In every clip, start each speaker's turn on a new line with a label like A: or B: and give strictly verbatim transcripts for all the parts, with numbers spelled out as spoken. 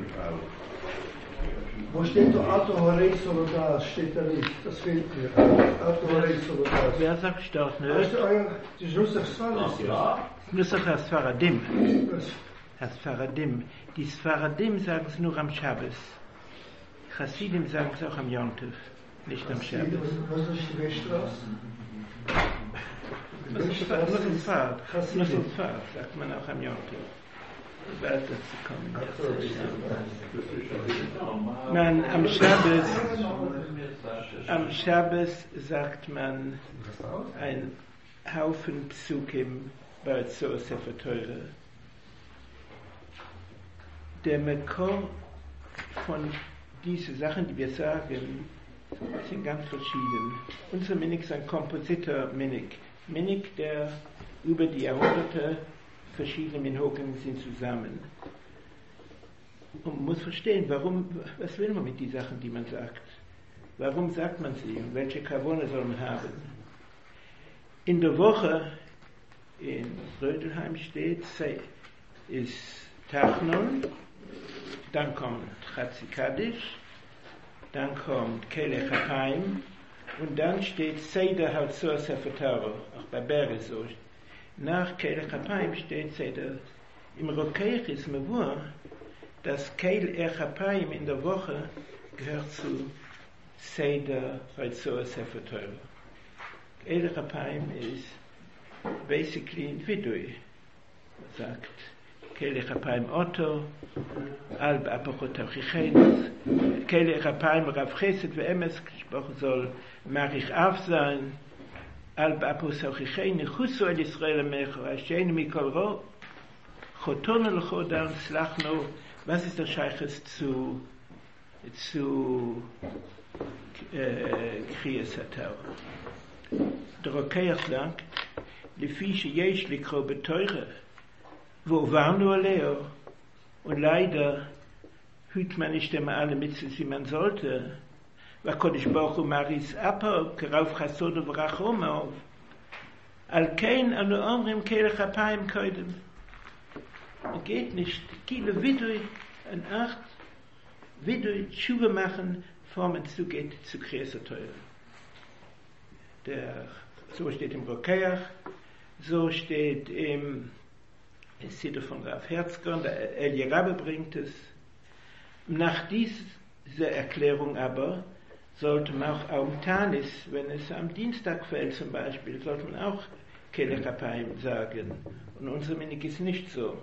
A: Wo steht der Ato Horei Solodas? Steht da nicht. Das fehlt mir. Ato Horei Solodas.
B: Wer sagt dort nicht?
A: Das ist Nusach Sfaradim.
B: Nusach Sfaradim. Sfaradim. Die Sfaradim sagen es nur am Shabbos. Chassidim sagen es auch am Yom Tov, nicht am Shabbos.
A: Was ist die Weststraße?
B: Nussel-Pfad, Nussel-Pfad, sagt man auch am Yom Tov. Bald dazu kommen. Man, am Shabbos, am Shabbos sagt man ein Haufen Psukim bei Zohar Sefer Torah. Der Mekor von diesen Sachen, die wir sagen, sind ganz verschieden. Unser Minig ist ein Kompositor-Minig. Minig, der über die Jahrhunderte verschiedene Minhogen sind zusammen. Und man muss verstehen, warum, was will man mit den Sachen, die man sagt? Warum sagt man sie und welche Kavone soll man haben? In der Woche in Rödelheim steht, ist Tachnon, dann kommt Chatzi Kaddish, dann kommt Kelech HaChaim und dann steht Seder HaZohar Sefer Torah, auch bei Ber ist so. Nach Kelech HaChaim steht Seder. Im Rokeich ist mir wahr, dass Kelech HaChaim in der Woche gehört zu Seder HaZohar Sefer Torah. Kelech HaChaim ist basically ein Vidui. Man sagt, Kelech HaChaim Otto, Alb Apachot Achichenes, Kelech HaChaim Rav Chesed ve'emes gesprochen soll, Marich Av sein, Alb Apachot Achichenes, Chusu el Yisrael Amecho, Hashem Mikol Ro, Choton el Chodam Slachno. Was ist der Scheiches zu zu Kriyas HaTorah? Der Rokeach sagt, Lefi sheyesh likro b'Torah, wo war nur Leo, und leider hüt man nicht immer alle Mitzvahs, wie man sollte. Wa Kodesh Baruch Hu maris apo, kerauf chasod u'vrachomov, al kein anu omrim kelech apayim koidem. Es geht nicht, kilo vidui, an acht, vidui tshuva machen, bevor man zugeht zu Kriyas HaTorah. Der, so steht im Rokeach, so steht im Es Siddur von Rav Herzkorn, der Elie Rabbe bringt es. Nach dieser Erklärung aber sollte man auch am Tanis, wenn es am Dienstag fällt zum Beispiel, sollte man auch Kelech HaPayim sagen. Und unsere Minig ist nicht so.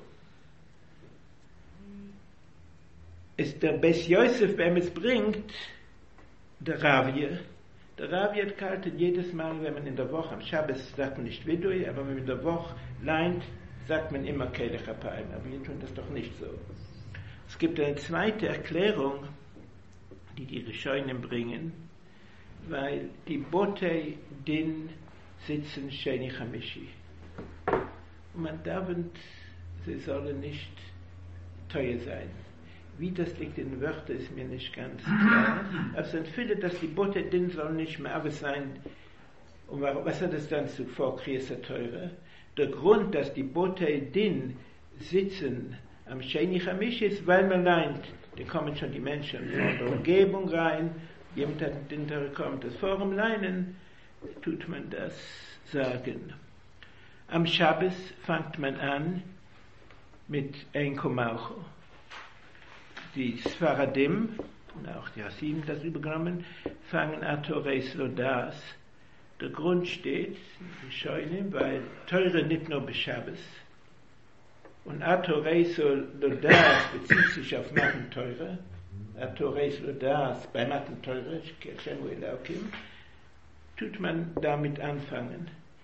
B: Es der Bes Yosef, wenn es bringt, der Ravie, der Ravie hat gehalten, jedes Mal, wenn man in der Woche, am Shabbos sagt man nicht Vidui, aber wenn man in der Woche leint, sagt man immer Kelech HaPayim, aber wir tun das doch nicht so. Es gibt eine zweite Erklärung, die die Rishonim bringen, weil die Botei Din sitzen Sheni Chamishi. Und man darf, sie sollen nicht teuer sein. Wie das liegt in den Wörtern, ist mir nicht ganz klar. Aber es sind viele, dass die Botei Din sollen nicht mehr sein. Und was hat es dann zuvor Kriyas HaTorah? Der Grund, dass die Botei Din sitzen am Sheni Chamishi ist, weil man leint. Da kommen schon die Menschen von der Umgebung rein. Jemand hat den Tag kommt, das vor dem Leinen tut man das sagen. Am Shabbos fängt man an mit Ein Komaucho. Die Sfaradim, und auch die Hasidim das übergenommen, fangen Atoreis Lodas. Der Grund steht, Rishonim, weil Teure nicht nur bei Shabbos. Und Atoreis Lodas bezieht sich auf Matan Teure. Atoreis Lodas bei Matan Teure, Shemu Elokim, tut man damit anfangen.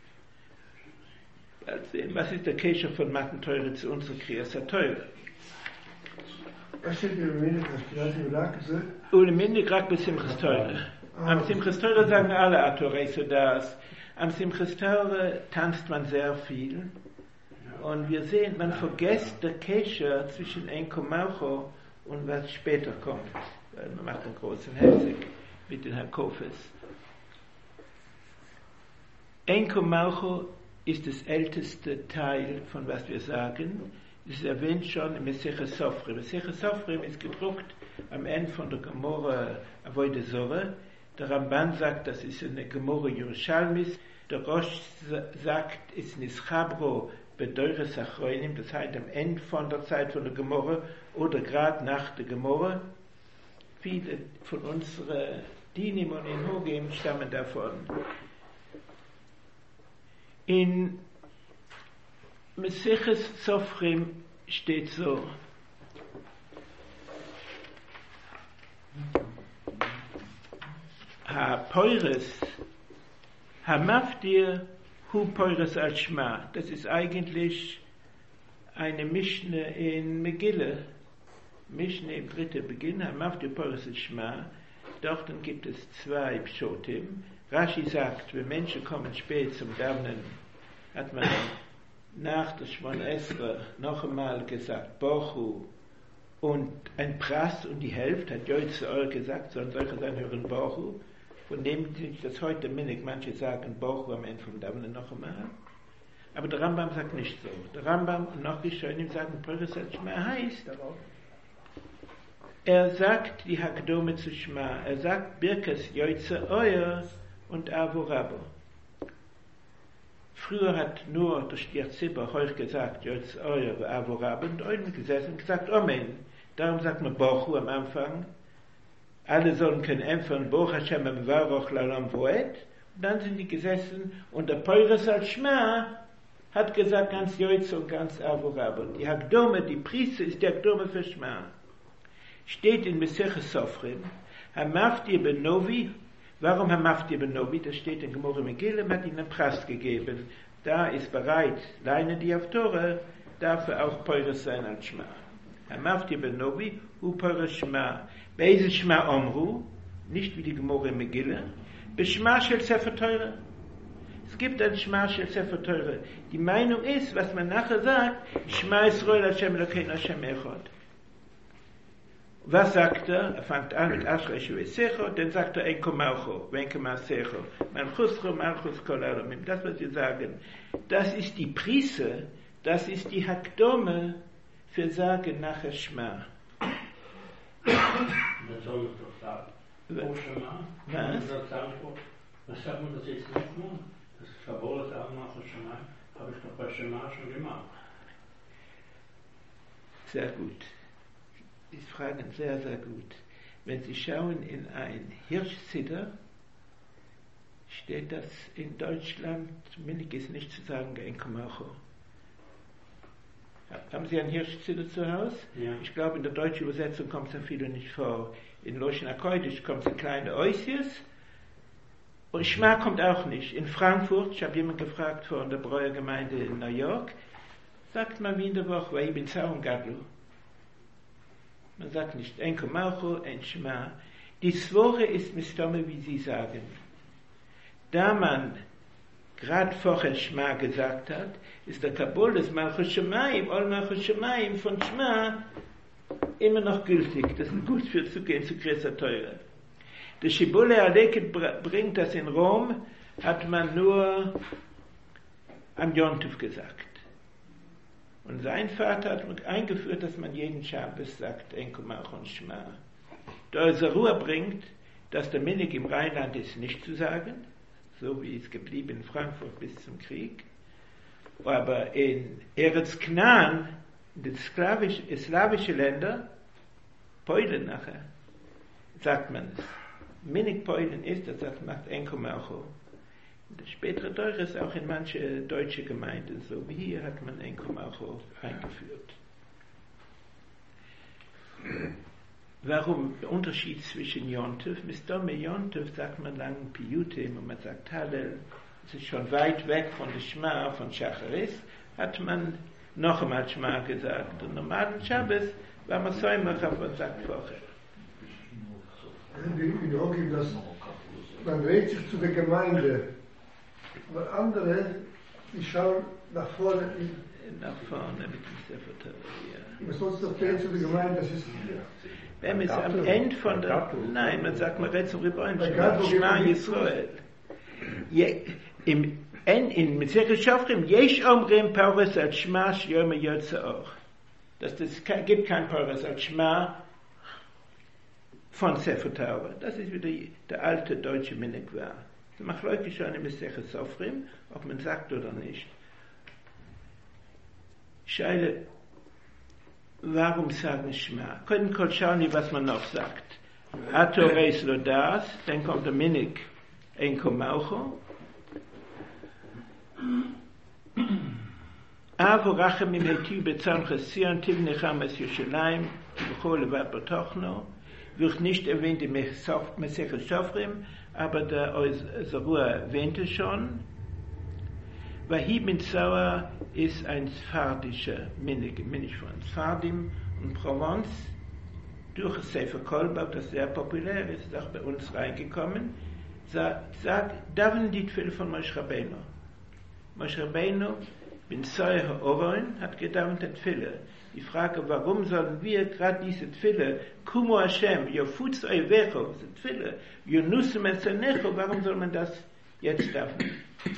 B: Also, was ist der Kesher von Matan Teure zu unserer Kriyas HaTorah?
A: Was steht in der Minnig, das gerade im Lack ist?
B: Und im Minnig rak bis Simchas Torah. Am Simchas Torah sagen alle Atoreis Lodas. Am Simchas Torah tanzt man sehr viel. Und wir sehen, man vergisst der Kesher zwischen Ein Komaucho und was später kommt. Weil man macht einen großen Hesek mit den Hakofes. Ein Komaucho ist das älteste Teil von was wir sagen. Das ist erwähnt schon in Meseches Sofrim. Meseches Sofrim ist gedruckt am Ende von der Gemorre Avoide Zorah. Der Ramban sagt, das ist eine Gemorre Yerushalmis. Der Rosh sagt, es ist Nischabro Bedeures Achroinim, das heißt am Ende von der Zeit von der Gemorre oder gerade nach der Gemorre. Viele von unseren Dinim und Inhogim stammen davon. In Meseches Sofrim steht so: Ha Peures, ha Maftir, hu Peures al Shma. Das ist eigentlich eine Mischne in Megille. Mischne im dritten Beginn, ha Maftir Peures al Shma. Dort gibt es zwei Pshotim. Rashi sagt, wenn Menschen kommen spät zum Davnen, hat man nach der Shmon Esra noch einmal gesagt, Bochu und ein Prass und die Hälfte, hat Joitze Eure gesagt, sollen solche sein, hören Bochu. Von dem sich das heute minnig, manche sagen Bochu am Ende vom Davnen noch einmal. Aber der Rambam sagt nicht so. Der Rambam und noch Rishonim sagen, Peures al Shma heißt, er sagt die Hakdome zu Shma, er sagt Birkes Joitze Eure und Avo Rabo. Früher hat nur der Stier Zibber heute gesagt, Joitze Eure und Avo Rabo, und Oiden gesessen und gesagt, Amen. Darum sagt man Bochu am Anfang. Alle sollen können empfangen, Boch Hashem Mevaroch Lalam Voet. Und dann sind die gesessen und der Peures al Shma hat gesagt, ganz Joitze und ganz Avo Rabo. Die Hakdome, die Priester ist die Hakdome für Shma. Steht in Meseches Sofrim, Hamaftir ben Novi. Warum Hamaftir ben Novi? Das steht in Gemorre Megillah, hat ihnen einen Preis gegeben. Da ist bereit, leine die auf Tore, dafür auch Peures sein als Shma. Hamaftir ben Novi, hu Peures Shma. Beise Shma Omru, nicht wie die Gemorre Megillah, Beshma shel Sefer Teure. Es gibt ein Shma shel Sefer Teure. Die Meinung ist, was man nachher sagt, Shma Yisrael Hashem Elokeinu Hashem Echad. Was sagt er? Er fängt an mit Ashrei Shuvesecho, dann sagt er Enko Malcho, Venke Masecho, Malchuscho, Malchus Kol Alamim. Das, was wir sagen, das ist die Prise, das ist die Hakdome für Sagen nachher Shma.
C: Das soll ich doch sagen. Oh Shema,
B: was?
C: Was sagt man das jetzt nicht mehr? Das Kabbalah sagen nachher Shema, habe ich doch bei Shema schon gemacht.
B: Sehr gut. Sie fragen sehr, sehr gut. Wenn Sie schauen in ein Hirschzidder, steht das in Deutschland, minnig ist nicht zu sagen, Enko Malcho. Haben Sie ein Hirschzidder zu Hause?
C: Ja.
B: Ich glaube, in der deutschen Übersetzung kommt es ja viele nicht vor. In Loshen Akkoidisch kommt es ein kleiner Oisius. Und Shma kommt auch nicht. In Frankfurt, ich habe jemanden gefragt von der Breuergemeinde in New York, sagt man wie in der Woche, weil ich bin Zaun Gadlu. Man sagt nicht Enko Malcho, ein Shma. Die Svore ist Mistome, wie Sie sagen. Da man gerade vorher Shma gesagt hat, ist der Kabul des Malchus Shemaim, Ol Malchus Shemaim von Shma immer noch gültig. Das ist gut für zu gehen zu Größer Teure. Der Shibbolei Aleket bringt das in Rom, hat man nur am Jontuf gesagt. Und sein Vater hat eingeführt, dass man jeden Schabes sagt, Enko Malcho und Shma. Der Zarua bringt, dass der Minnig im Rheinland ist nicht zu sagen, so wie es geblieben in Frankfurt bis zum Krieg. Aber in Eretz Knan, in den slawisch, slawischen Ländern, Polen nachher, sagt man es. Minnig Polen ist, das sagt, macht Enko Malcho. Das spätere Teure ist auch in manche deutsche Gemeinden so, wie hier hat man Enko Malcho eingeführt. Warum der Unterschied zwischen Jontef? Mistome Jontef sagt man lang Piyutim und man sagt Hallel. Es ist schon weit weg von der Shma, von Shacharis, hat man noch einmal Shma gesagt. Und normalen Shabbos war man so immer, aber man sagt vorher.
A: In Rogim, dass man dreht sich zu der Gemeinde, aber andere, die schauen nach vorne.
B: Nach vorne mit dem Sefer Torah, ja.
A: Man soll es doch drehen zu der Gemeinde, das ist...
B: Wenn man es am Ende von der... Nein, man sagt, man redet zum Rebbein, Shema Yisrael. Im in Meseches Shofrim, Yesh Omrim Paures al Shma Shiyom Yotze Och. dass es gibt kein Pores als Schma von Sefer Torah. Das ist wieder der alte deutsche Minig war. Das macht Leute schon im Mesech Sofrim, ob man sagt oder nicht. Scheile, warum sagen Schma? Können kurz schauen, was man noch sagt. Ato reis lo das, dann kommt der Minig Enko Maucho. Avo rachem im Hetiv bezahn Chession, Tiv necham es Yerushalayim, Bechol levat betochno, wird nicht erwähnt im Mesech Sofrim, aber der Zarua erwähnte schon. Vahib mit Sauer ist ein sfardischer Minig, Minig von Sfardim und Provence, durch Sefer Kolbab, das sehr populär ist, ist auch bei uns reingekommen, sagt, sagt, daven die Tfille von Moshe Rabbeinu. Moshe Rabbeinu, bin Zoya Ha'oron, hat gedauert die Tfille. Die Frage, warum sollen wir gerade diese Tfille, Kumo Hashem, Yofutz Oivecho, diese Tfille, Yonusum Esanecho, warum soll man das jetzt dauern?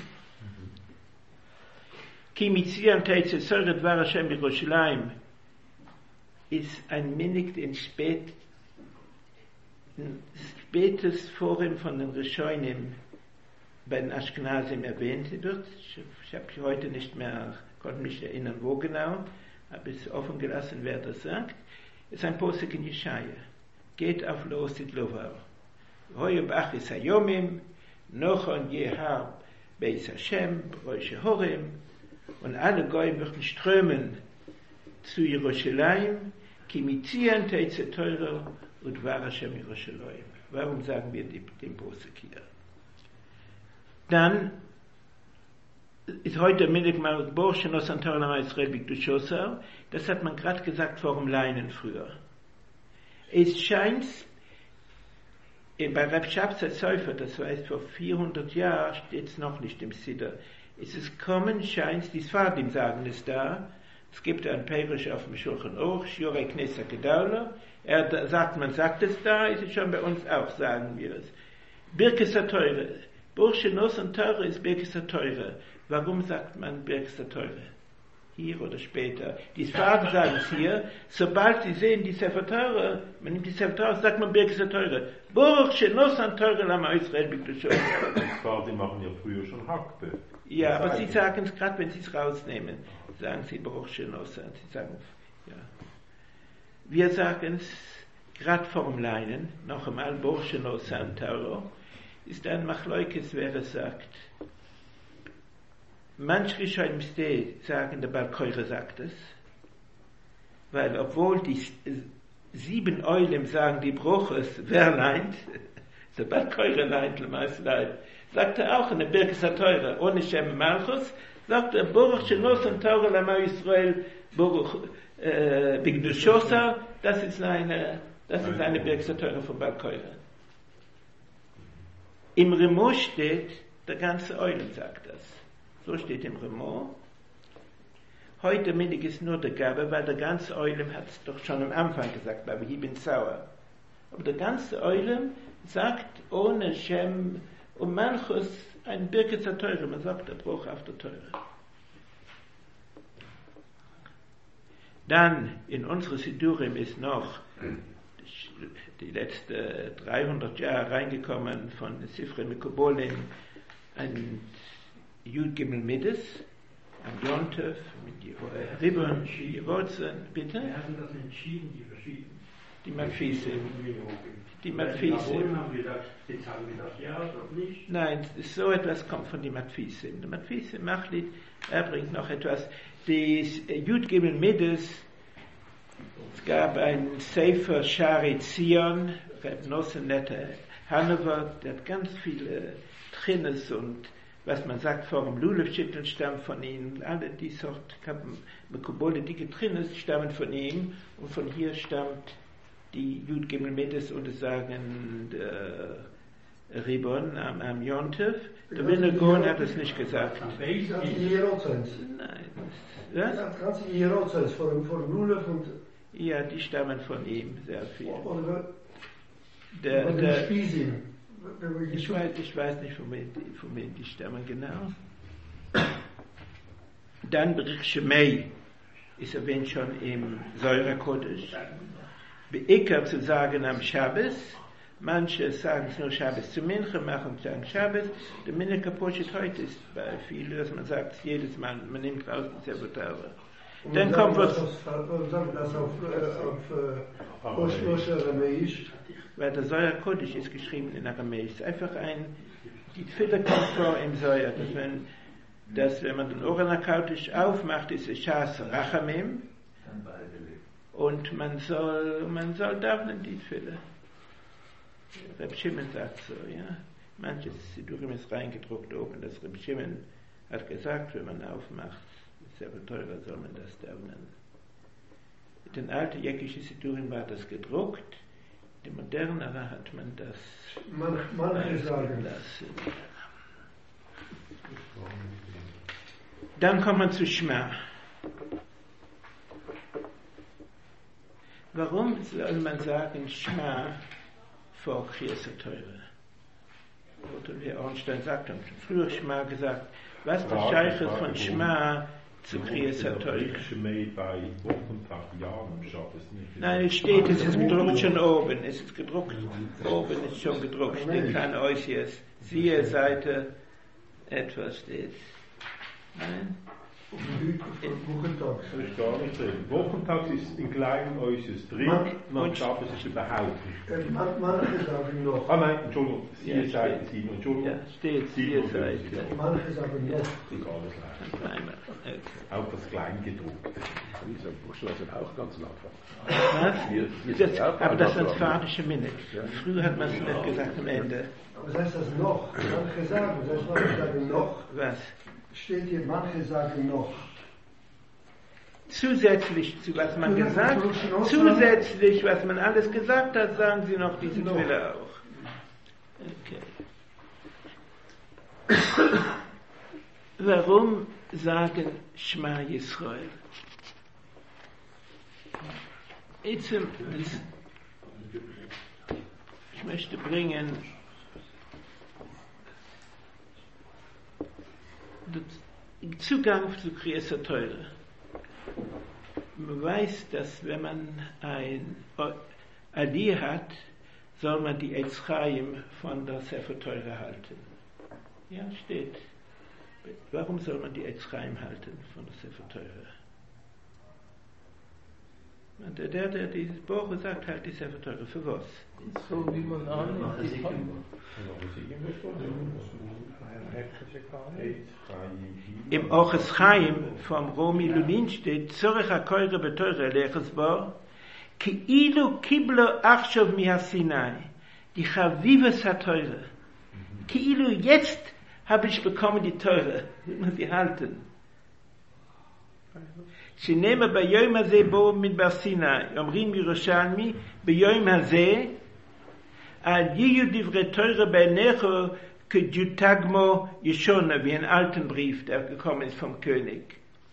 B: Ki mitzion teitze soret var Hashem Yerushalayim ist ein Minig, den spät, ein spätes Forum von den Rishonim bei den Ashkenazim erwähnt wird. Ich, ich habe heute nicht mehr, konnte mich erinnern, wo genau, habe es offen gelassen, wer das sagt. Es ist ein Posek in Jeschaya. Geht auf los mit Lovar. Hoye b'achis hayomim, nochon yehar beis Hashem, Rosh Horim, und alle Goyim würden strömen zu Jerusalem, ki mitzion teitze Torah und var Hashem Yerushalayim. Warum sagen wir den Posek hier? Dann ist heute Minig mal Borsche no Santor Lama Israel Bikdushosar. Das hat man gerade gesagt vor dem Leinen früher. Es scheint, bei Reb Shabsai Sofer, das heißt vor vierhundert Jahren, steht es noch nicht im Siddur. Es ist kommen, scheint, die Sfardim sagen es da. Es gibt ein Perisch auf dem Shulchan Aruch, Shiurei Knesa Gedaula. Er sagt, man sagt es da, ist es schon bei uns auch, sagen wir es. Birkes HaTorah. Bursche Nos und Teure ist Birkes HaTorah. Warum sagt man Birkes HaTorah? Hier oder später. Die Sfarden sagen es hier, sobald sie sehen die Sefer Torah, man nimmt die Sefer Torah, sagt man Birkes HaTorah. Bursche Nos und Teure Lama Israel Bikdushosar.
D: Die Sfarden machen ja früher schon Hakbe.
B: Ja, aber sie sagen es gerade, wenn sie es rausnehmen, sagen sie Bursche Nos. Sie sagen, ja. Wir sagen es gerade vorm Leinen, noch einmal Bursche Nos und Teure. Ist ein Machleukes, wer es sagt. Manche Rishonim sagen, der Bar Koire sagt es, weil obwohl die sieben Eulim sagen, die Bruches, wer leint, der Bar Koire leint, le meist leint, sagt er auch in der Birkes HaTorah, ohne Shem Malchus, sagt er, Baruch Shenos und Torah Lama Yisrael, Baruch äh, Bikdushosar, das ist eine, das ist eine Birkes HaTorah von Bar Koire. Im Remo steht, der ganze Eulen sagt das. So steht im Remo. Heute Mittag ist nur der Gabe, weil der ganze Eulen hat es doch schon am Anfang gesagt, weil ich bin sauer. Aber der ganze Eulen sagt ohne Shem und Malchus ein Birkes HaTorah, man sagt der Bruch auf der Teure. Dann in unsere Sidurim ist noch die letzten dreihundert Jahre reingekommen von Sifrei Mekubolin, ein Yud Gimel Middes, am Yontef, mit die Ribbon, die Wurzeln, bitte?
C: Wir haben das entschieden, die verschiedenen.
B: Die Matfisim. Die Matfisim.
C: Haben wir das, jetzt haben wir das ja oder nicht?
B: Nein, so etwas kommt von die Matfisim. Der Matfisim Machlit, er bringt noch etwas. Das Yud Gimel Middes, es gab ein Sefer Shari Zion, Reb Nossenette Hannover, der hat ganz viele Trinnes und was man sagt vor dem Lulevschitteln stammt von ihm, alle die Sort Mekubole, die Trinnes stammen von ihm und von hier stammt die Yud Gimel Middes und es sagen der Ribbon am, am Yontef. Der Winnegon hat es nicht gesagt.
A: Das in Jerozoins.
B: Nein. Was?
A: Das ganze in Jerozoins, von dem Lulev und...
B: Ja, die stammen von ihm sehr viel.
A: Oder
B: der,
A: von
B: der,
A: dem Spiesin.
B: Ich weiß, ich weiß nicht, von wem, von wem die stammen genau. Dann Bericht Shemei. ist erwähnt schon im Zohar HaKodesh. Beikar zu sagen am Shabbos, manche sagen es nur Shabbos zu Mincha, machen es am Shabbos. Der Mincha Kaposhit heute ist bei vielen, dass man sagt, jedes Mal, man nimmt raus die Sefer Torah. Dann kommt was.
A: Und sagen das auf, auf, auf Rosh Aramäisch.
B: Weil der Zohar HaKodesh ist geschrieben in Aramäisch. Es ist einfach ein, die Tfila kommt vor im Zohar, dass wenn, dass wenn man den Oren HaKodesh aufmacht, ist es Shas Rachamim. Und man soll, man soll davnen die Tfila. Reb Shimon sagt so, ja. Manches Sidurim ist reingedruckt oben, das Reb Shimon hat gesagt, wenn man aufmacht, Sefer Torah soll man das davnen. In den alten jäckischen Sidurim war das gedruckt, in den moderneren hat man das
A: Man, manche sagen
B: lassen. Dann kommt man zu Shema. Warum soll man sagen Shema vor Kriyas Torah? Oder wie Ornstein sagt, haben schon früher Shema gesagt, was bescheichert von Shema zu Kriyas Torah?
D: Bei Wochentag, Jahren am Shabbos nicht.
B: Nein, es steht, es ist gedruckt schon oben, es ist gedruckt, oben ist schon gedruckt, steht kein Oisies, siehe Seite, etwas steht. Nein?
A: Wochentag.
D: Das ist gar nicht drin. Wochentag ist in kleinen Oisies drin, und Shabbos ist überhaupt nicht.
A: Man, manche sagen noch.
D: Ah nein, Entschuldigung, siehe
B: Ja,
D: Seite
B: steht.
D: sieben, Entschuldigung.
B: Ja, steht, siehe Seite.
A: Manche sagen noch.
D: Ist alles leicht.
B: Einmal, okay.
D: Auch das Kleingedruckte.
E: Dieser Buschler sind auch ganz langsam.
B: Was?
E: Wir- wir sind
B: Das,
E: ja auch
B: aber das sind
E: langsam.
B: fahrtische Minute. Früher hat man es nicht gesagt am Ende.
A: Was heißt das noch? Manche sagen, das heißt, manche sagen noch.
B: Was?
A: Steht hier, manche sagen noch.
B: Zusätzlich zu was man
A: Ja,
B: gesagt
A: das soll schon
B: zusätzlich, was man alles gesagt hat, sagen sie noch diese
A: Noch.
B: Quelle auch. Okay. Warum sagen Shema Yisrael? Jetzt, ähm, das, ich möchte bringen den Zugang zu Kriyas Torah. Man weiß, dass wenn man ein Adi hat, soll man die Eitz Chaim von der Sefer Torah halten. Ja, steht. Warum soll man die Eitz Chaim halten von der Sefer Torah? Und der, der, der dieses Buch sagt, halt die Sefer Torah. Für was?
F: So wie man annimmt, das kann.
B: Im Oches Chaim vom Romi Lunin steht, Zorech HaKoire beteure leches bo, ki ilu kiblo achshov mi ha-Sinai, die Chavives ha-Teure. Ki ilu, jetzt habe ich bekommen die Teure, will man sie halten. שנאמר ביום הזה בואו מדבר סיני, אומרים ירושלמי, ביום הזה, על יהיו דברי תורה בעיניך כג'ותגמו ישונה, wie ein alten Brief, der gekommen ist vom König.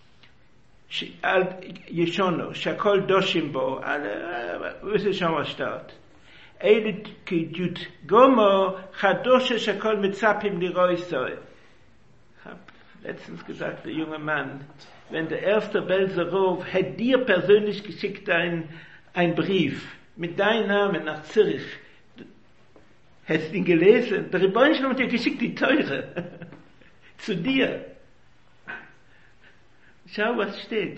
B: ישונו, שהכל דושים בו, וזה שם השטות. אלה כג'ותגמו חדושה שהכל מצפים לרוי סוי. Ich habe letztens gesagt, der junge Mann, wenn der erste Belzerov hätte dir persönlich geschickt ein, ein Brief mit deinem Namen nach Zürich, hättest du ihn gelesen, der Rebbeinu hat dir geschickt die Teure zu dir. Schau, was steht.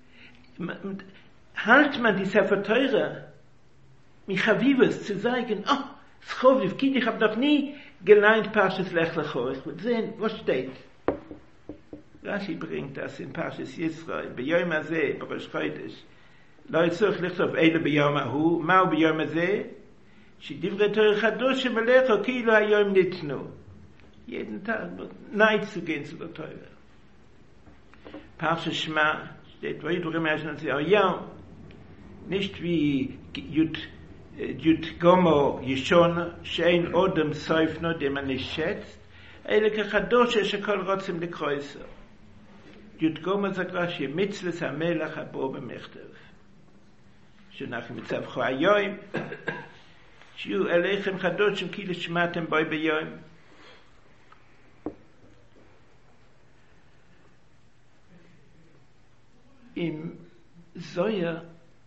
B: Halt man die Sefer Teure, mich Havivus zu sagen, oh, Schoviv, Kind, ich habe noch nie geleint Parshas Lech Lecho. Ich will sehen, was steht. Rashi bringt das in Parshas Yisrael, ביום הזה, בראש חודש, לא יצטרך לכתוב אלה ביום ההוא, מהו ביום הזה? שדברי תורה חדושים עליך כאילו היום ניתנו. Jeden Tag Neid zu gehen zu der Teure. Parshas Shema steht, Vayidrom Yashnan Ziyayam, nicht wie Jud, Jud Gomo Yishon, שאין אודם סויפנו, dem man nicht schätzt, אלה כחדושה שכל רוצים לקרויסו. Jud Gomo sagt Rashi, Mitzvahs HaMelech Habo B'Mechtav. שנח מצווך היום, שיהיו אליכם חדושים כאילו שמעתם בוי ביום. Im Zohar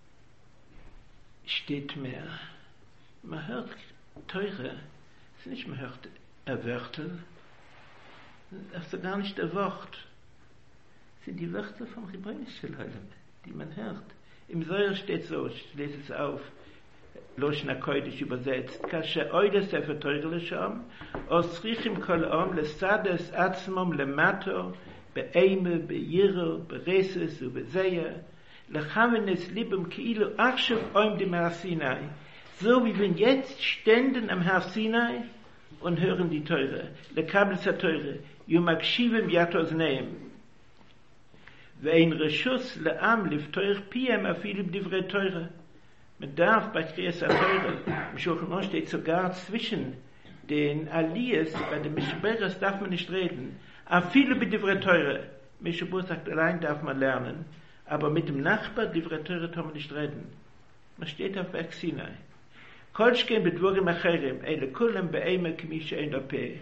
B: steht mehr. Man hört Teure, es ist nicht, man hört ein Wörter, das ist gar nicht ein Wort. Es sind die Wörter vom Rebbeinu Shalom, die man hört. Im Zohar steht so, ich lese es auf, Loshna Kodesh übersetzt, Kashe oide sefer Teure lesham, os richim kol om lesades atzmom lemato, be'eime, be'yiro, be'reses, u'be'zeya, lechavenes libem ki'ilu achshav oim dem Har Sinai, so wie wir jetzt ständen am Har Sinai und hören die Teure, lekabel sa Teure, yumakshivim yatos neim, ve'ein reshus le'am liftoich piem afil b'divrei Teure. Man darf bei Kriyas HaTeure, im Shulchan Aruch steht sogar zwischen den Aliyas, bei den Mishberes darf man nicht reden. Afile b'divrei Teure. Mishabur sagt, allein darf man lernen, aber mit dem Nachbar divrei Teure darf man nicht reden. Man steht auf Berg Sinai. Kolschken bedwurgim acherim, ele kulam be'ema k'mi she'en lo peh.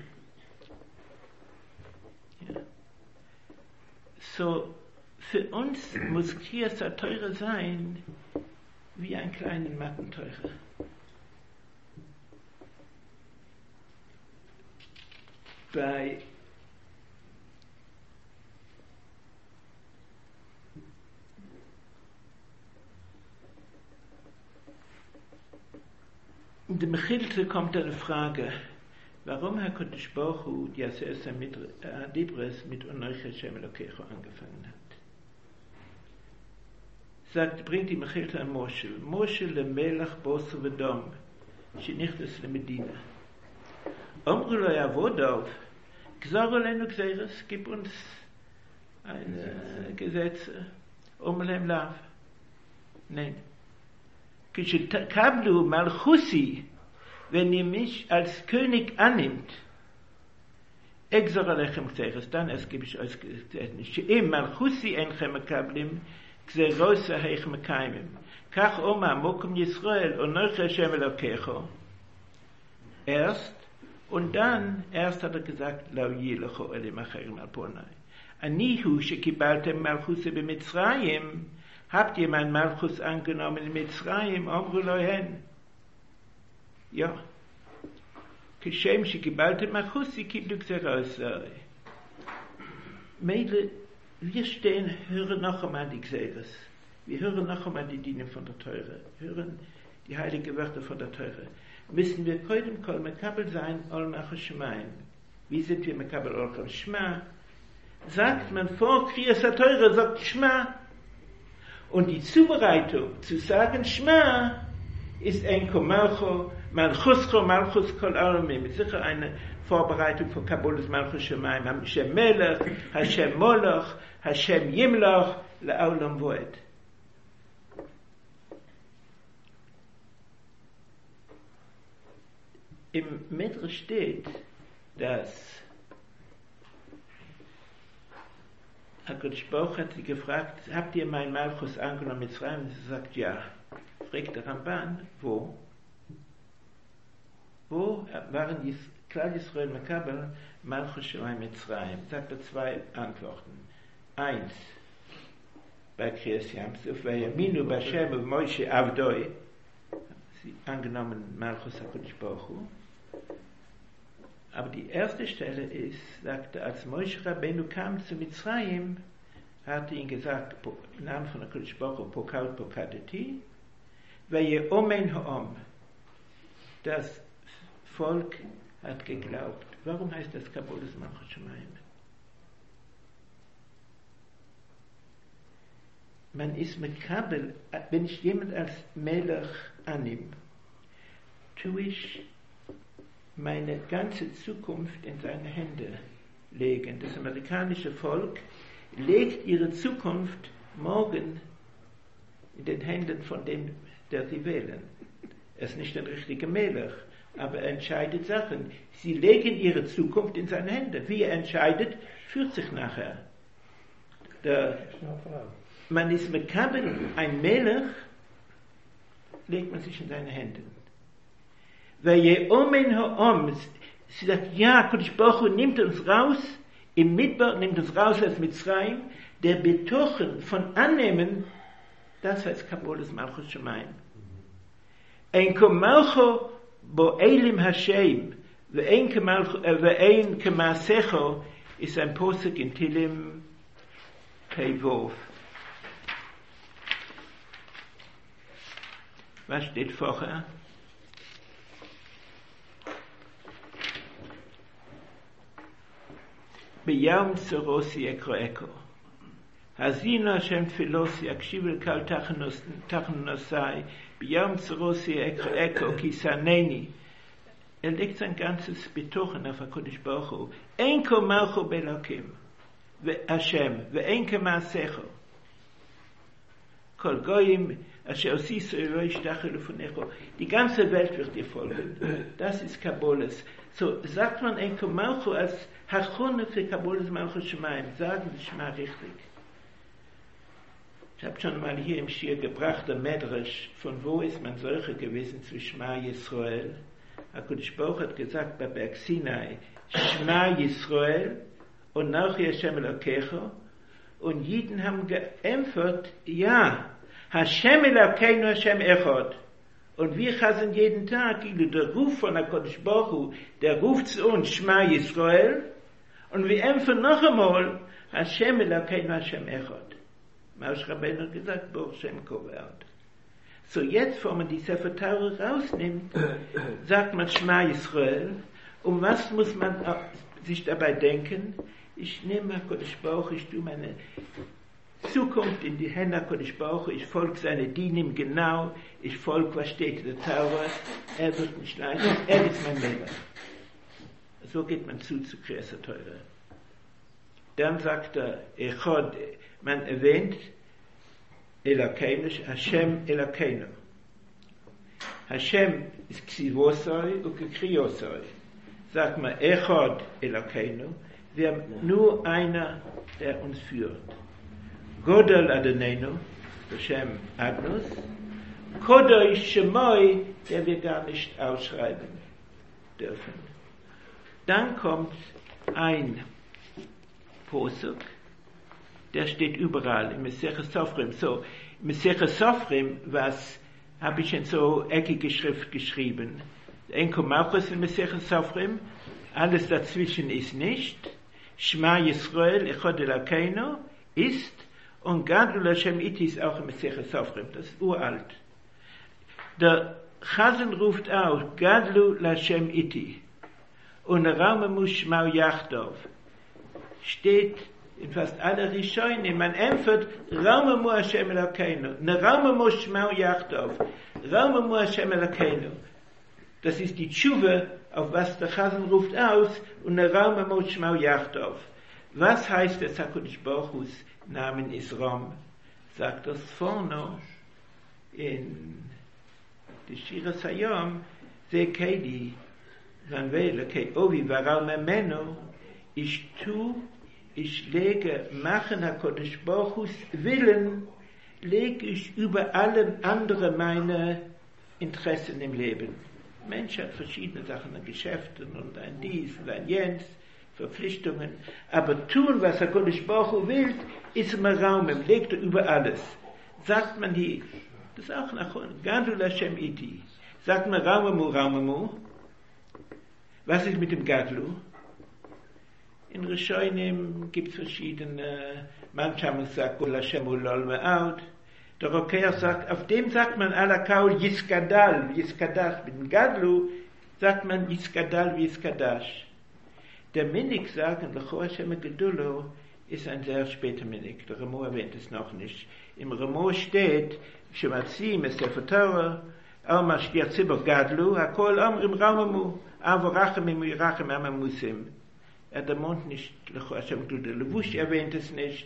B: So, für uns muss Kriyas HaTeure sein, wie ein kleinen Mattenteucher. Bei in dem Mechilte kommt eine Frage, warum Herr Kodesh Baruch Hu die Aseres HaDibros mit Onoich Hashem Elokecho angefangen hat. sagt, bringt die Mechilte an Moshe. Moshe le Melach Bosu Vedom, shenichtas le Medina. Omru lo yavodov, gzor olenu gzeres, gib uns ein äh, Gesetz, um lem lav. Nein. Kishetkablu malchusi, wenn ihr mich als König annimmt, exor alechem gzeres, dann es gebe ich euch Gesetz. Sheim malchusi enchem makablim, גזירוס איך מקיימים כך אומה מוקם ישראל ונוich Hashem Elokecho erst und dann erst hat er gesagt לא יהיה לך אלוהים אחרים על פני אני הוא שקיבלתם מלכות במצרים habt ihr mein Malchus angenommen in Mitzrayim אמרו להם ja כשם שקיבלתם מלכות קיבלו גזירוס meile wir stehen, hören noch einmal die Gseres. Wir hören noch einmal die Dienen von der Teure. Hören die heiligen Wörter von der Teure. Müssen wir koidem kol mekabel sein, ol mach Shemaim. Wie sind wir mekabel ol kol Shema? Sagt man vor Kriyas HaTeure, sagt Shema. Und die Zubereitung zu sagen Shema ist Enko Malcho, Malchuscho, Malchus kol Alomim. Ist sicher eine Vorbereitung für Kabulus Malchus Shemaim. Hashem Melech, Hashem Moloch, Hashem Yimloch, La'olam Voed. Im Midrash steht, dass HaKadosh Baruch hat sie gefragt, habt ihr mein Malchus angenommen mit Mitzrayim? Sie sagt, ja. Fragt der Ramban, wo? Wo waren die Klal Yisrael Mekabel Malchus Shemaim Mitzrayim? Sagt er zwei Antworten. Eins, bei Kriyas Yamsuf, Vayaminu B'Hashem und Moshe Avdoi, sie angenommen Malchus HaKadosh Baruch Hu. Aber die erste Stelle ist, sagt er, als Moshe Rabbeinu kam zu Mitzrayim, hat er ihn gesagt, im Namen von HaKadosh Baruch Hu, Pokal Pokadeti, Vaye Omen Ha'om, das Volk hat geglaubt. Warum heißt das Kabulus Malchus Shemaim? Man ist mit Kabel, wenn ich jemand als Melech annehme, tue ich meine ganze Zukunft in seine Hände legen. Das amerikanische Volk legt ihre Zukunft morgen in den Händen von dem, der sie wählen. Er ist nicht ein richtiger Melech, aber er entscheidet Sachen. Sie legen ihre Zukunft in seine Hände. Wie er entscheidet, führt sich nachher. Der, man ist mit Kabel, ein Melech, legt man sich in seine Hände. Weil Omen Ha'om, sie sagt, ja, Kodesh Baruch Hu nimmt uns raus, im Midbar nimmt uns raus aus Mitzrayim, der Betochen von Annehmen Das heißt Kabbalas Malchus Shemayim. Ein Komalcho bo Elim Hashem, ve'ein kemaasecho, ist ein Posuk in Tilim Pei-Vov. Was steht vorher? Beyam Tsorosi Eko Eko. Hazino Hashem Tfilosi Akshiv L'Kal Tachanosai Beyam Tsorosi Eko Eko Kisaneni. Er legt sein ganzes Betochen auf HaKadosh Baruch Hu. Ein ko Malcho Belokim Hashem ve'ein kemaasecho. Kol Goyim Asher Osiso Eloi Shtachel Ufonecho. Die ganze Welt wird dir folgen. Das ist Kabbalas. So sagt man ein ko Malcho als Hachone für Kabbalas Malchus Shemayim. Sagen Sie Shema richtig. Ich habe schon mal hier im Shir gebracht, der Medrash, von wo ist man solche gewesen zu Shema Yisrael. HaKadosh Baruch hat gesagt bei Berg Sinai, Shema Yisrael und nach Hashem Elokecho, und Jiden haben geantwortet, ja, Hashem Elokeinu Hashem Echad. Und wir chasen jeden Tag, der Ruf von HaKadosh Baruch Hu, der ruft zu uns, Shema Yisrael, und wir empfen noch einmal, Hashem Elokeinu Hashem Echad. Moshe Rabbeinu hat gesagt, Baruch Shem Kovert. So jetzt, wo man die Sefer Torah rausnimmt, sagt man Shema Yisrael. Um was muss man sich dabei denken? Ich nehme HaKadosh Baruch Hu, ich tue meine Zukunft in die Hände HaKadosh Baruch Hu, ich folge seine Dinim genau, ich folge, was steht in der Torah, er wird mich leiten, er ist mein Lehrer. So geht man zu zu Kriyas Torah. Dann sagt er, Echad, man erwähnt, Elokeinu, Hashem Elokeinu. Hashem ist Ksivosoi und Kriosoi. Sagt man, Echad Elokeinu, wir haben nur einer, der uns führt. Godel Adonenu, Hashem Agnus, Kodoi Shemoi, der wir gar nicht ausschreiben dürfen. Dann kommt ein Posuk, der steht überall im Mesechus Sofrim. So, im Mesechus Sofrim, was habe ich in so eckige Schrift geschrieben? Enko Malchus in Mesechus Sofrim, alles dazwischen ist nicht. Shema Yisrael, Echad Elokeinu ist, und Gadol Hashem Iti ist auch im Mesechus Sofrim. Das ist uralt. Der Chazen ruft aus, Gadol Hashem Iti. Und Raumamu Shmau Yachtov. Steht in fast alle Rishonim, man empfiehlt, Raumamu Hashem Elokeinu, ne Raumamu Shmau Yachtov, Raumamu Hashem Elokeinu. Das ist die Tshuva, auf was der Chazen ruft aus, und ne Raumamu Shmau Yachtov. Was heißt das HaKadosh Baruch Hu's Namen ist Ram? Sagt das vorne in die Shira Sayom, Se Keidi, Van Vele, Kei Ovi Varal Memeno, ich tu, ich lege, machen HaKadosh Baruch Hu's Willen, lege ich über allem andere meine Interessen im Leben. Mensch hat verschiedene Sachen, ein Geschäften und ein dies und ein jens, Verpflichtungen, aber tun, was HaKadosh Baruch Hu will, ist im Raum, legt er über alles. Sagt man hier, das ist auch nach Gadol Hashem Iti. Sagt man Raumamu, Raumamu. Was ist mit dem Gadlu? In Rishonim gibt es verschiedene, manche haben gesagt, Gadol Hashem Ulol Me'aud. Der Rokeach sagt, auf dem sagt man Alakaul Yiskadal, Yiskadash. Mit dem Gadlu sagt man Yiskadal, Yiskadash. Der Minig sagt, L'chor Hashem Gedulo ist ein sehr später Minig. Der Remo erwähnt es noch nicht. Im Remo steht, Shematzim, es Sefer Torah, Alma Shkiach Tzibor Gadlu, Hakol Amrim Raumamu, Avo Rachem Imu Yirachem Amamusim. Er der Mond nicht, L'chor Hashem Gedulo. Levush erwähnt es nicht.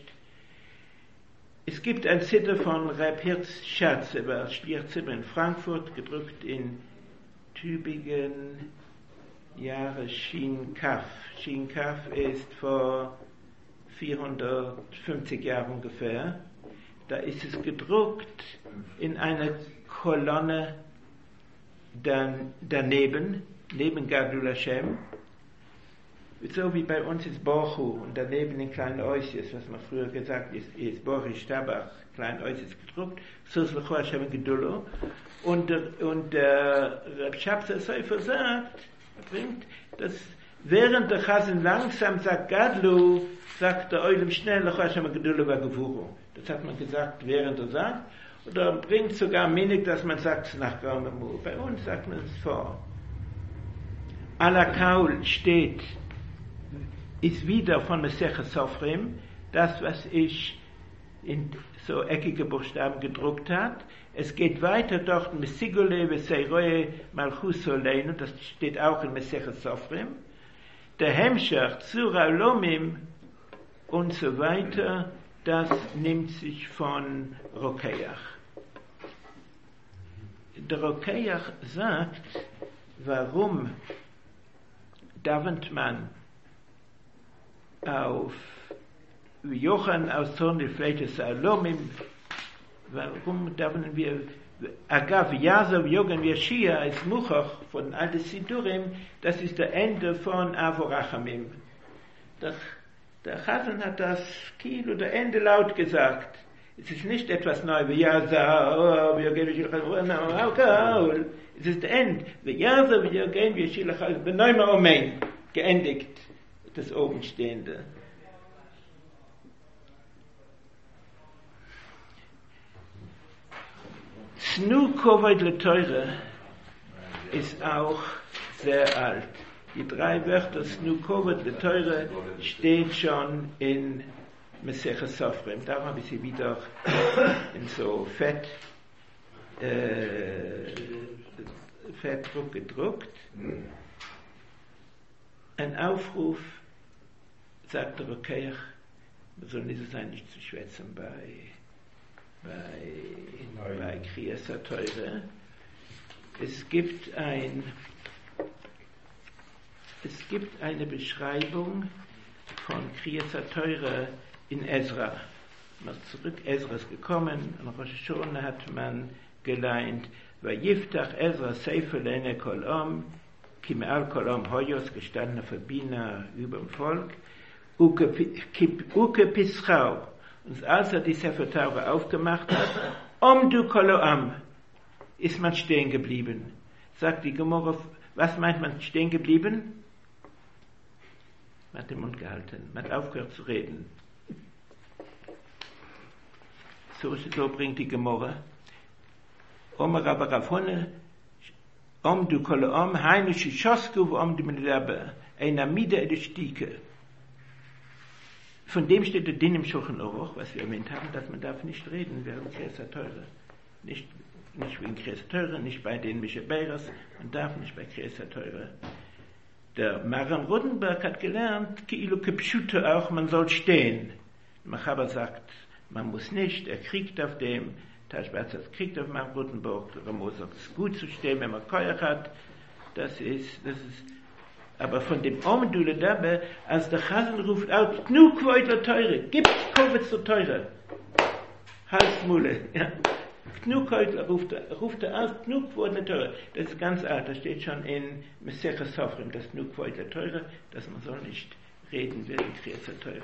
B: Es gibt ein Zither von Reb Hirz Schatz über Shkiach Tzibor in Frankfurt, gedruckt in Tübingen, Jahre Shin Kaf. Shin Kaf ist vor vierhundertfünfzig Jahren ungefähr. Da ist es gedruckt in einer Kolonne dann daneben, neben Gadol Hashem. so wie bei uns ist Borchu und daneben in Klein Oisies, was man früher gesagt ist, ist Borchi Stabach, Klein Oisies gedruckt, so ist Lechor Hashem Gedullo. Und, und der Reb Shabtai Sofer sagt, bringt, dass während der Chazan langsam sagt Gadlu, sagt der Oilem schnell Lechor Hashem Gedullo war Gevuro. Das hat man gesagt, während er sagt. Oder bringt sogar Minig, dass man sagt es nach Gaumemu. Bei uns sagt man es vor. Ala Kaul steht, ist wieder von Maseches Sofrim, das, was ich in so eckige Buchstaben gedruckt hat. Es geht weiter dort, Mesigole Veseiroe Malchus Oleinu, das steht auch in Maseches Sofrim. Der Hemshach, Zura Lomim und so weiter, das nimmt sich von Rokeach. Der Rokeach sagt, warum davent man auf Jochen aus Zorn Fleites Salomim, warum davenen wir Agav Yazov Yogan Yeshia als Muchach von Altes Sidurim, das ist der Ende von Avorachamim. Der, der Chazan hat das Kiel oder Ende laut gesagt. Es ist nicht etwas Neues, wie Yazov Yogan Yeshia, es ist der Ende. Wie Yazov Yogan Yeshia, Benoima Omein, geendigt, das Obenstehende. Snu Kovod le Teure ist auch sehr alt. Die drei Wörter Snu Kovod le Teure stehen schon in Maseches Sofrim. Da habe ich sie wieder in so Fett, äh, Fettdruck gedruckt. Ein Aufruf, sagt der Rokeach, man soll nicht sein, nicht zu schwätzen bei bei, bei Kriyas HaTorah. Es gibt ein, es gibt eine Beschreibung von Kriyas HaTorah in Ezra. Man ist zurück, Ezra ist gekommen, und Rosh Hashanah hat man geleint, Vayiftach Ezra Sefer Leine Kol Om, ki me'al Kol Om Hoyos, gestandener Verbiener über dem Volk, Uke Pischau. Und als er die Sefer Torah aufgemacht hat, Om du Koloam, ist man stehen geblieben. Sagt die Gemorra, was meint man stehen geblieben? Man hat den Mund gehalten, man hat aufgehört zu reden. So, so bringt die Gemorra. Om Rabbarafone, Om du Koloam, Heinu Shishosku, Om du Menelabe, ein Amida Edestike. Von dem steht der Din im Shulchan Aruch, was wir erwähnt haben, dass man darf nicht reden während Kriyas HaTorah. Nicht, nicht wegen Kriyas HaTorah, nicht bei den Mishaberas, man darf nicht bei Kriyas HaTorah. Der Maram Rodenberg hat gelernt, Keilu Kepshute auch, man soll stehen. Machaber sagt, man muss nicht, er kriegt auf dem, Tashbatz kriegt auf Maram Rodenberg, Ramo sagt, es ist gut zu stehen, wenn man Koyach hat, das ist, das ist, aber von dem Omdule dabei, als der Chazan ruft out, Tnu Kvoid la Teure, gib Kovetz zur Teure. Halsmule, ja. Tnu Kvoid la ruft er, ruft er aus, Tnu Kvoid la Teure. Das ist ganz alt, das steht schon in Maseches Sofrim, das Tnu Kvoid la Teure, dass man soll nicht reden während Kriyas HaTorah.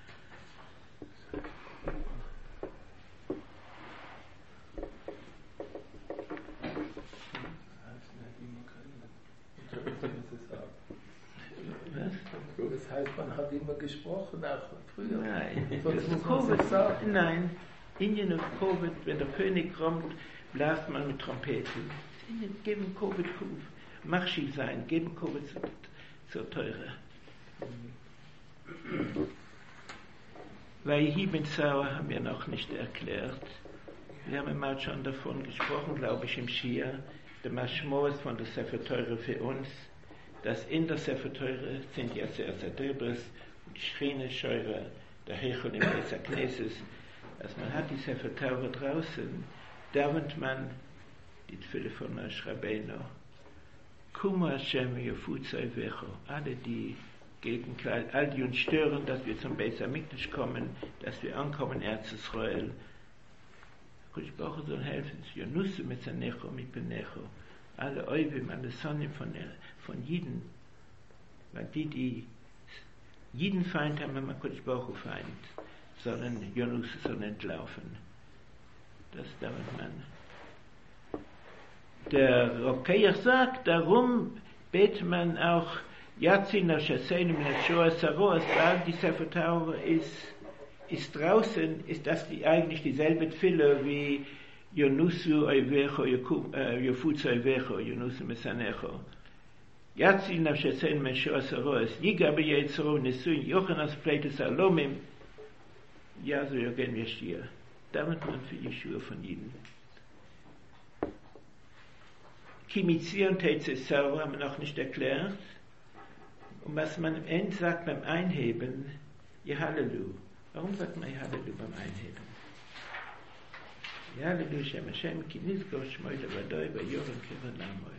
F: Das heißt, man hat immer gesprochen, auch früher.
B: Nein,
F: Sonst muss
B: Covid,
F: man sich sagen.
B: nein, Indien und Covid, wenn der König kommt, blast man mit Trompeten. Indien, geben Covid, Machschi sein, geben Covid zur, zur Teure. Weil hier mit Sauer haben wir noch nicht erklärt. Wir haben mal schon davon gesprochen, glaube ich, im Shia, der Maschmos von der Sefer Teure für uns, dass in der Sefer Teure sind die Aser Sadebres und die Schrine Scheure, der Hechel im Pesach Knesses. Als man hat die Sefer Teure draußen, davent man die Tfille von Moshe Rabbeinu. Kumu Hashem Yefutzai Vecho. Alle die gegen all die uns stören, dass wir zum Beis Hamikdash kommen, dass wir ankommen, Erz Israel. Ich brauche so helfen. Yonusu mit Zanecho, mit Benecho. Alle Oivim, alle Sonnen von, von Jiden, weil die, die jeden Feind haben wir mal kurz Bauchfeind, sollen Jonus sollen entlaufen. Das darf man. Der Rokeach sagt, darum betet man auch Yatzina Shaseinu min Shoah Saros, weil die Sefer Torah ist, ist draußen, ist das die, eigentlich dieselbe Tfille wie Yonusu Oivecho, Yofutsu Oivecho, Yonusu Mesanecho. Yatzina Shaseinu min Shoah Saros, Yigabe Yetzoro Nesuin, Yochanas Pleites Alomim, Yazu Yogen Yeshia. Damit man für Yeshua von Jeden. Kimitzion Teizesau haben wir noch nicht erklärt. Und was man am Ende sagt beim Einheben, Yehalelu. Warum sagt man Yehalelu beim Einheben? Yehalelu Shem Hashem ki nizkor shmoi levadoi vayoren keren lamoy.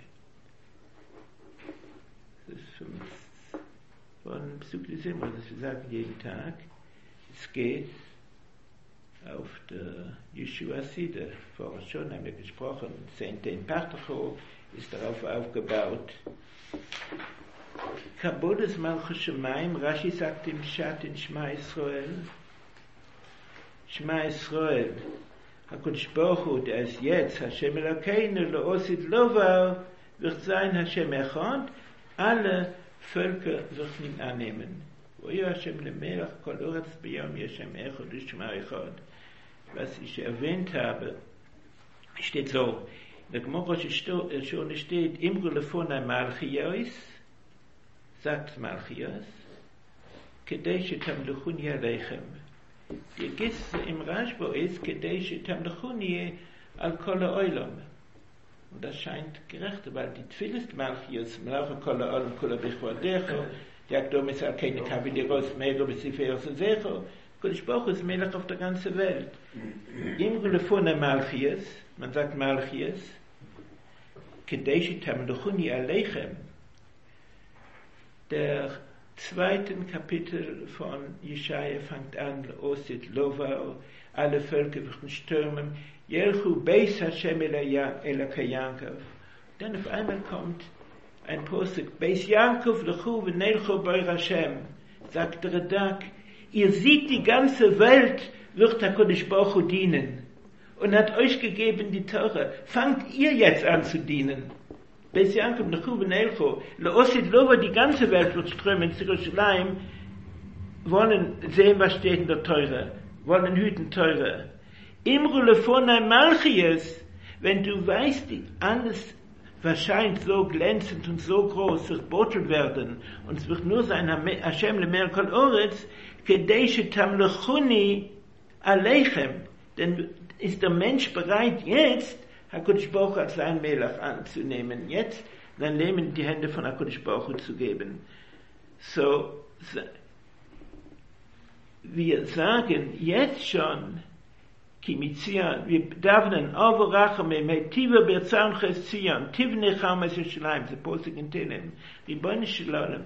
B: Das ist von, von Psuklisim, das wir sagen jeden Tag. Es geht auf der Yeshua Sider. Vorher schon haben wir gesprochen, Zehnte in Partacho ist darauf aufgebaut. Kabodes Malchus Shemaim, Rashi sagt im Schat in Shema Israel, Shema Israel, HaKadosh Baruch Hu, der ist jetzt, Hashem Elokeinu, Lo Osid Lovar, wird sein Hashem Echad, alle Völker wird ihn annehmen. Oyo Hashem Lemelach, Kol Oretz B'yom Yashem Echad, Shema Echad. Was ich erwähnt habe, steht so, in der Gemara schon steht, Imru Lefona Malchios, sagt Malchios, Kedei shetamluchuni aleichem. Die Gisse im Rashbo ist, Kedei shetamluchuni al kol ha'olam. Und das scheint gerecht, weil die Tfilis Malchios, Malacha kol ha'olam kol ha'bichvadecho, Yakdom es al keine Kavidiros, Mego b'sifeir sezecho, Kodesh Baruch ist Melech auf der ganzen Welt. Im Telefon Malchias, man sagt Malchias, Kedei tamluchuni aleichem. Der zweiten Kapitel von Jeschaya fängt an, Osit Lova, alle Völker werden stürmen, Yelchu Beis Hashem Elokei Yankov. Dann auf einmal kommt ein Posuk, Beis Yankov lechu v'nelchu b'or Hashem, sagt der Radak, ihr seht, die ganze Welt wird der Kodesh Baruch Hu dienen und hat euch gegeben die Torah. Fangt ihr jetzt an zu dienen. Beis Yankov lechu v'nelchu, le'osid lova, die ganze Welt wird strömen zu Jerusalem, wollen sehen, was steht in der Torah, wollen hüten Torah. Imru lefonai Malchias, wenn du weißt, die alles wahrscheinlich so glänzend und so groß wird botel werden und es wird nur sein Hashem lemer kol oretz, kedei shetamluchuni aleichem, denn ist der Mensch bereit jetzt HaKadosh Baruch Hu als sein Melech anzunehmen, jetzt sein Leben in die Hände von HaKadosh Baruch Hu zu geben. So, wir sagen jetzt schon, Kimitzion, wir davnen, Avorachame, Metiva Berzan Cheszion, Tivne Chames Yeshulaim, the Posik in Tehillim, die Beine Shalom,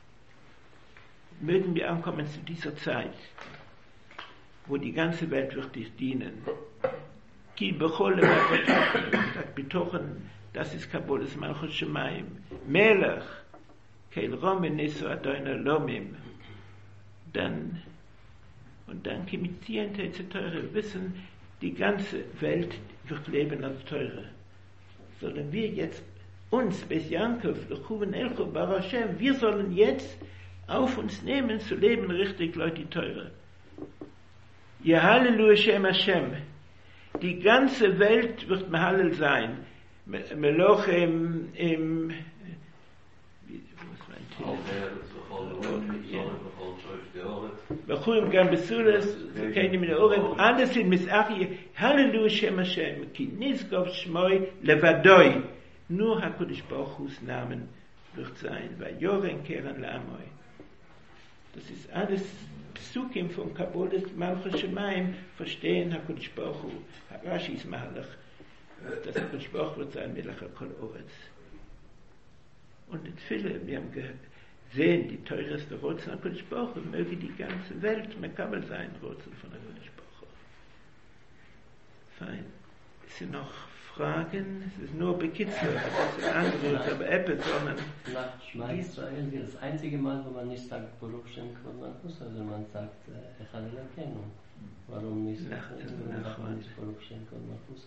B: mögen wir ankommen zu dieser Zeit, wo die ganze Welt wird dich dienen. Ki bechole sagt betochen, das ist Kaboles Malchus Shemaim, Melech, Keil Romen Niso Adoina Lomim, dann und dann Kimitzion Teitze Teure, wissen, die ganze Welt wird leben als Teure. Sollen wir jetzt uns, Beis Yankov, Lechuven Elcho, Bar Hashem, wir sollen jetzt auf uns nehmen, zu leben richtig, Leute, die Teure. Yehalelu Hashem Hashem. Die ganze Welt wird Mahallel sein. Meloch im, im, wie, wo ist mein Thema? Bechuim gam besulas, keinem in der Ohren, alles in Misachi, Halleluja Shem Hashem, ki nizkov shmoi levadoi. Nur HaKadosh Baruch Hu's Namen wird sein, weil Yoren keren la'amoy. Das ist alles Psukim von Kaboles Malchus Shemaim, verstehen HaKadosh Baruch Hu, Rashi ist Malach, dass HaKadosh Baruch Hu wird sein, Melech HaKol Oretz. Und in viele, wir haben gehört, sehen die teureste Wurzel HaKadosh Baruch Hu, möge die ganze Welt Mekabel sein, Wurzel von HaKadosh Baruch Hu. Fein. Es sind noch Fragen? Es ist nur Bekitzler, das ist ein anderes, aber etwas, sondern...
G: Nach Schmeiß war irgendwie das einzige Mal, wo man nicht sagt, Baruch Shem Kol Malchus, also man sagt, Echad Elokeinu. Warum nicht?
B: Nach,
G: Warum sagt man nicht Baruch Shem Kol Malchus?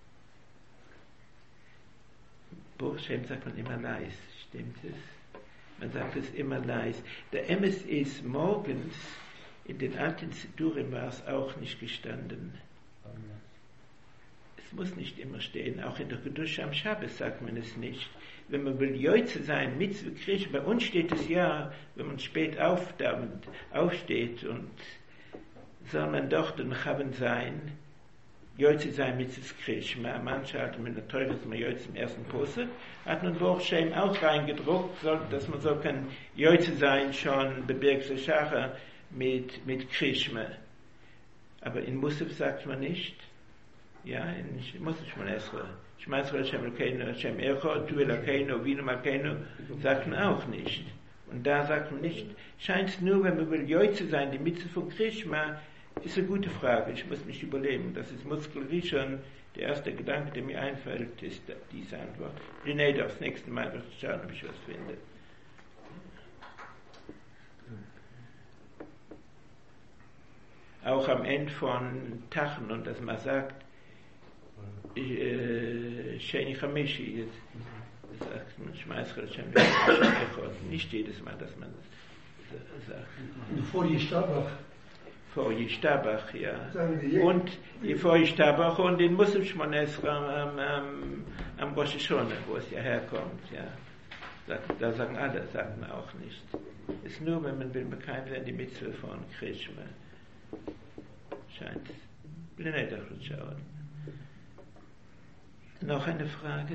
B: Baruch Shem sagt man immer leis, stimmt es? Man sagt es immer leis. Der Emes ist morgens, in den alten Sidurim war es auch nicht gestanden. Es muss nicht immer stehen, auch in der Kedusha am Shabbos sagt man es nicht. Wenn man will Joitze sein, Mitzvah Krish, bei uns steht es ja, wenn man spät aufdauert, aufsteht und soll man doch den Chaven sein, Joitze sein Mitzvah Krish. Man anschaut, mit der Teure ist man Joitze im ersten Posse, hat man Baruch Shem auch reingedruckt, dass man so kann Joitze sein, schon bebirgse Schacher mit, mit Krishma. Aber in Musaf sagt man nicht, ja, in Musaf Shmonesra, Shmonesra Hashem Elokeinu, Hashem Echad, Du Elokeinu, Avinu Malkeinu, sagt man auch nicht. Und da sagt man nicht, scheint es nur, wenn man will Joitze sein, die Mitzvah von Krishma, ist eine gute Frage, ich muss mich überlegen. Das ist Muskelrischon, der erste Gedanke, der mir einfällt, ist diese Antwort. René, das nächste Mal wird schauen, ob ich was finde. Auch am Ende von Tachen, und dass man sagt, Sheni Chamishi, sagt man, Schmeiß Hashem, nicht jedes Mal, dass man das sagt.
A: Vor Yishtabach.
B: Vor Yishtabach, ja. Und vor Yishtabach und in Musaf Shmonesra am, am, am Rosh Hashanah, wo es ja herkommt, ja. Da sagen alle, sagt man auch nicht. Es ist nur, wenn man will, bekannt werden, die Mitzvah von Krishma. Scheint. Bin nicht auf den Schauen. Noch eine Frage?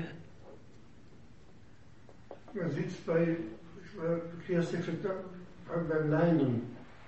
A: Man sitzt bei Verkehrssekretär beim Leinen.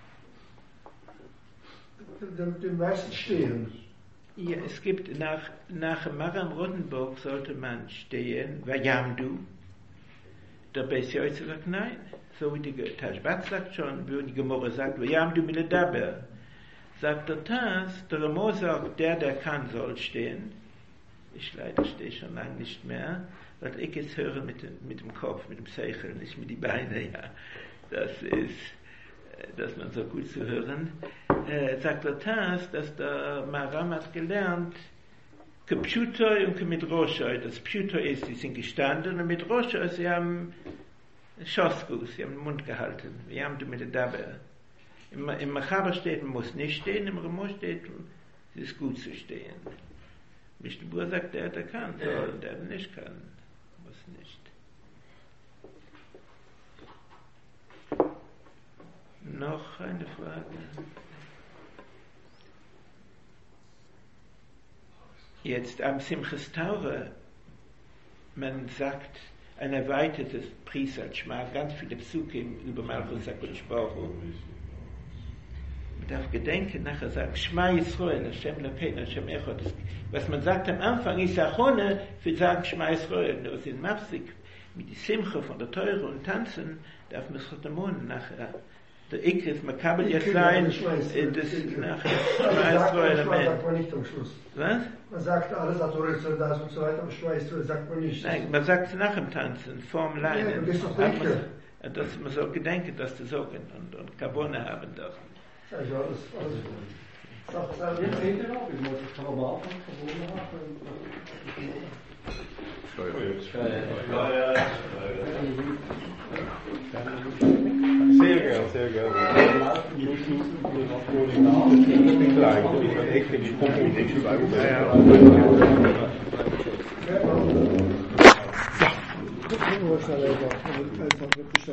A: Den meisten stehen.
B: Ja, es gibt nach, nach Maram Rodenburg sollte man stehen, Vayamdu. Der Beis Yoitze sagt nein. So wie die Tashbat sagt schon, wie die Gemorre sagt, Vayamdu miledaber. Sagt der Taz, der Ramo sagt, der, der kann, soll stehen. Ich leider stehe schon lange nicht mehr, weil ich es höre mit dem, mit dem Kopf, mit dem Seichel, nicht mit den Beinen, ja. Das ist, dass man so gut zu hören. Äh, sagt der Taz, dass der Maram hat gelernt, ke Pshutoi und ke Midroshoi. Das Pshutoi ist, sie sind gestanden, und Midroshoi, sie haben Schoskus, sie haben den Mund gehalten. Wir haben die mit der Dabbe. Im, im Machaber steht, man muss nicht stehen, im Ramo steht, es ist gut zu stehen. Mishnah sagt, der, der kann, soll, der nicht kann, muss nicht. Noch eine Frage. Jetzt am Simchas Torah, man sagt, ein erweitertes Priester Schma, ganz viele Psukim über Malchus HaKadosh Baruch Hu. Man darf gedenken, nachher sagt, Shema Yisrael, Hashem Elokeinu, Hashem Echad. Was man sagt am Anfang ist Achone, für sagen Shema Yisrael. Nur sind Mafsik, mit die Simcha von der Teure und Tanzen, darf man sich Mond nachher. Der Ikris, man kann jetzt sein, das nachher Shema Yisrael am Ende.
A: sagt man nicht am Schluss.
B: Was?
A: Man sagt alles, Atoris und das und so weiter, aber Shema Yisrael sagt man nicht.
B: Nein, man sagt es nach dem Tanzen, vorm Leinen.
A: Ja, das ist doch
B: man, dass man soll gedenken, dass die Sorgen und, und Kabone haben dürfen.
A: Also alles, alles gut.
C: Jetzt seht ihr noch, ich muss das am Anfang verbunden haben.
D: Sehr gern, sehr gern. Klein, ich bin die Punkte nicht
A: Ja.